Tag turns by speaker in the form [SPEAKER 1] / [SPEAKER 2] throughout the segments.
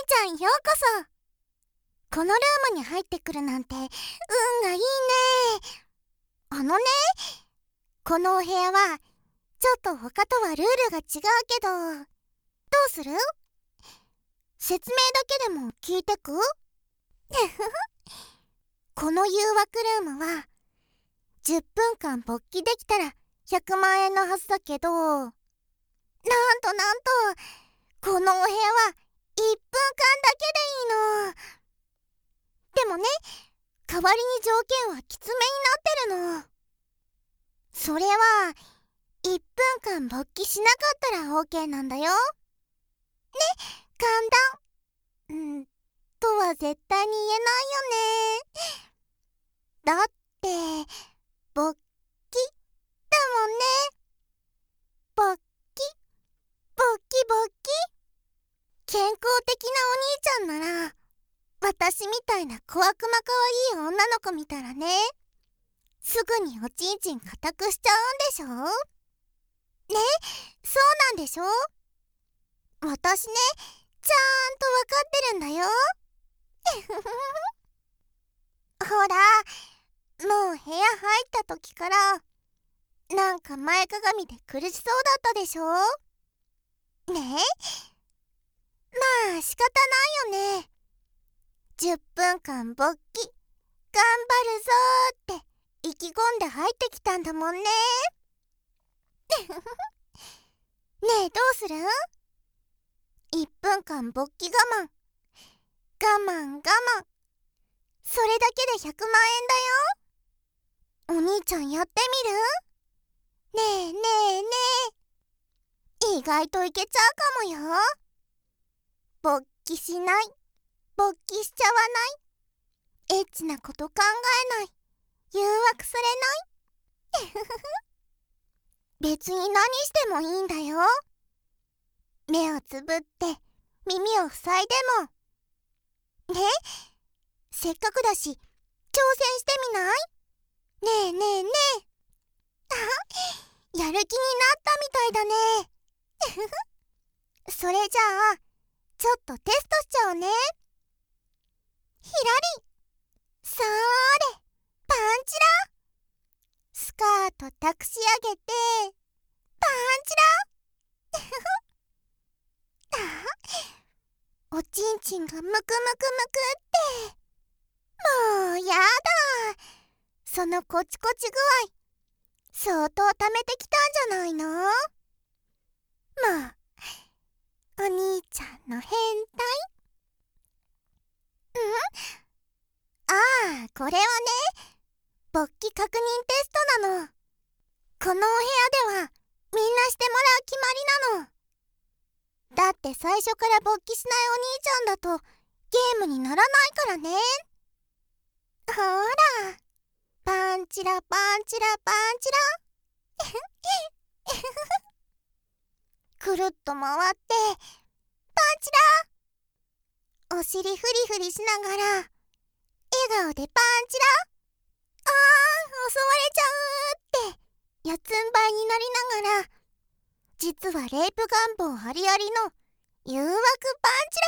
[SPEAKER 1] ちゃんようこそ。このルームに入ってくるなんて運がいいね。このお部屋はちょっと他とはルールが違うけど、どうする？説明だけでも聞いてく？この誘惑ルームは10分間勃起できたら100万円のはずだけど、なんとこのお部屋は1分間だけでいいの。でもね、代わりに条件はきつめになってるの。それは1分間勃起しなかったら OK なんだよ。ね、簡単。とは絶対に言えないよね。だって、勃起だもんね。勃起、勃起勃起。健康的なお兄ちゃんなら、私みたいな小悪魔かわいい女の子見たらね、すぐにおちんちん固くしちゃうんでしょ？ね、そうなんでしょ？私ね、ちゃんとわかってるんだよ。ほら、もう部屋入った時からなんか前かがみで苦しそうだったでしょ？ねえ、まあ仕方ないよね。10分間勃起頑張るぞーって意気込んで入ってきたんだもんね。ねえ、どうする？ 1 分間勃起我慢それだけで100万円だよ。お兄ちゃんやってみる？ねえねえねえ、意外といけちゃうかもよ。勃起しない、勃起しちゃわない、エッチなこと考えない、誘惑されない。別に何してもいいんだよ。目をつぶって耳を塞いでもね。せっかくだし挑戦してみない？ねえねえねえ。あ、やる気になったみたいだね。それじゃあちょっとテストしちゃおうね。ひらり、そーれ、パンチラ。スカートたくし上げてパンチラ。おちんちんがムクムクムクって。もうやだ。そのコチコチ具合相当溜めてきたんじゃないの？もうお兄ちゃんの変態。ああ、これはね、勃起確認テストなの。このお部屋ではみんなしてもらう決まりなの。だって最初から勃起しないお兄ちゃんだとゲームにならないからね。ほら、パンチラパンチラパンチラ。くるっと回ってパンチラ。お尻フリフリしながら笑顔でパンチラ。あー、襲われちゃうってやつん這いになりながら、実はレイプ願望ありありの誘惑パ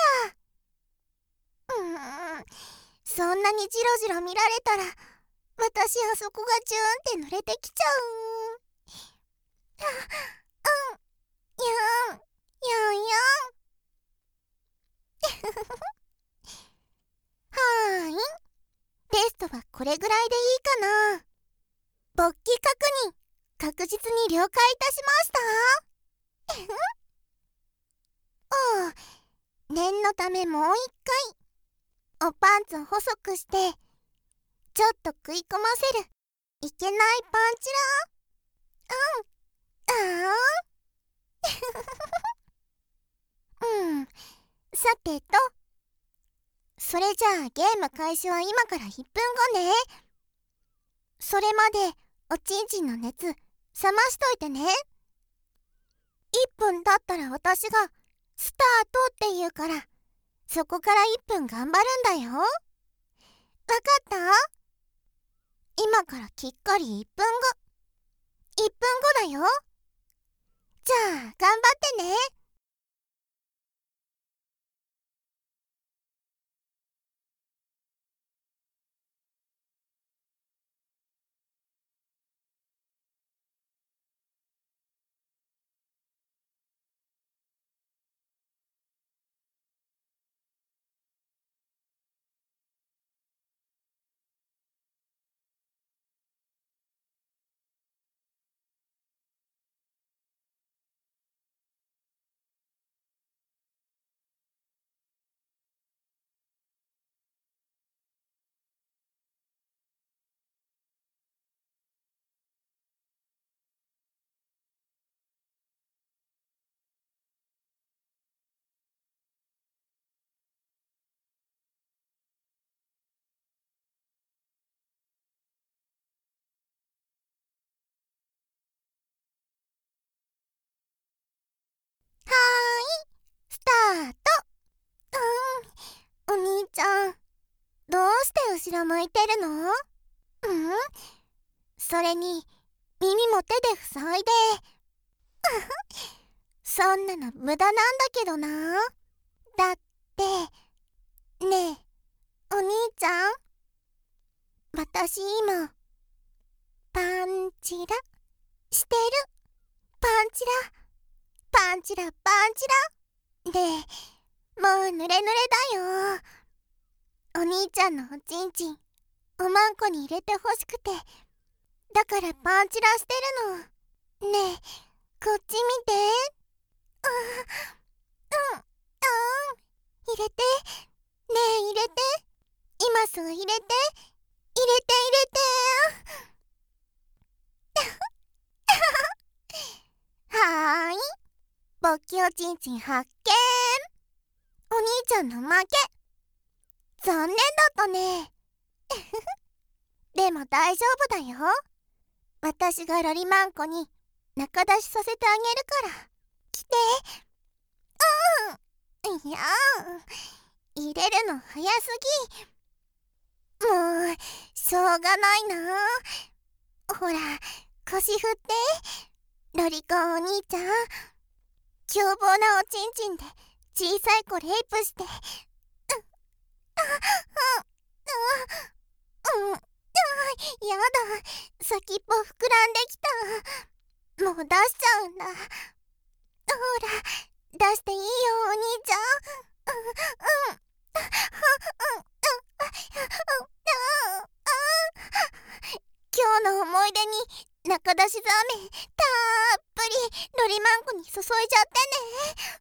[SPEAKER 1] ンチラ。そんなにジロジロ見られたら私あそこがジューンって濡れてきちゃう。ゆんゆんゆん。はーい、テストはこれぐらいでいいかな。勃起確認確実に了解いたしました。おう、念のためもう一回おパンツを細くしてちょっと食い込ませるいけないパンチラ。さてと、それじゃあゲーム開始は今から1分後ね。それまでおちんちんの熱冷ましといてね。1分経ったら私がスタートって言うから、そこから1分頑張るんだよ。わかった？今からきっかり1分後。1分後だよ。じゃあ頑張ってね。 ろ向いてるの？それに耳も手で塞いでそんなの無駄なんだけどな。だってねえお兄ちゃん、私今パンチラしてる。パンチラパンチラパンチラでもう濡れ濡れだよ。お兄ちゃんのおちんちんおまんこに入れてほしくて、だからパンチラしてるの。ねえこっち見て。入れて。ねえ入れて。今すぐ入れて。入れて入れてはーい、勃起おちんちん発見。お兄ちゃんの負け。残念だったねでも大丈夫だよ。私がロリマンコに中出しさせてあげるから。来て。いや入れるの早すぎ。もうしょうがないな。ほら腰振って。ロリコンお兄ちゃん、凶暴なおちんちんで小さい子レイプして。やだ、先っぽ膨らんできた。もう出しちゃうんだ。ほら出していいよお兄ちゃん。今日の思い出に中出しザーメンたっぷりロリマンコに注いじゃってね。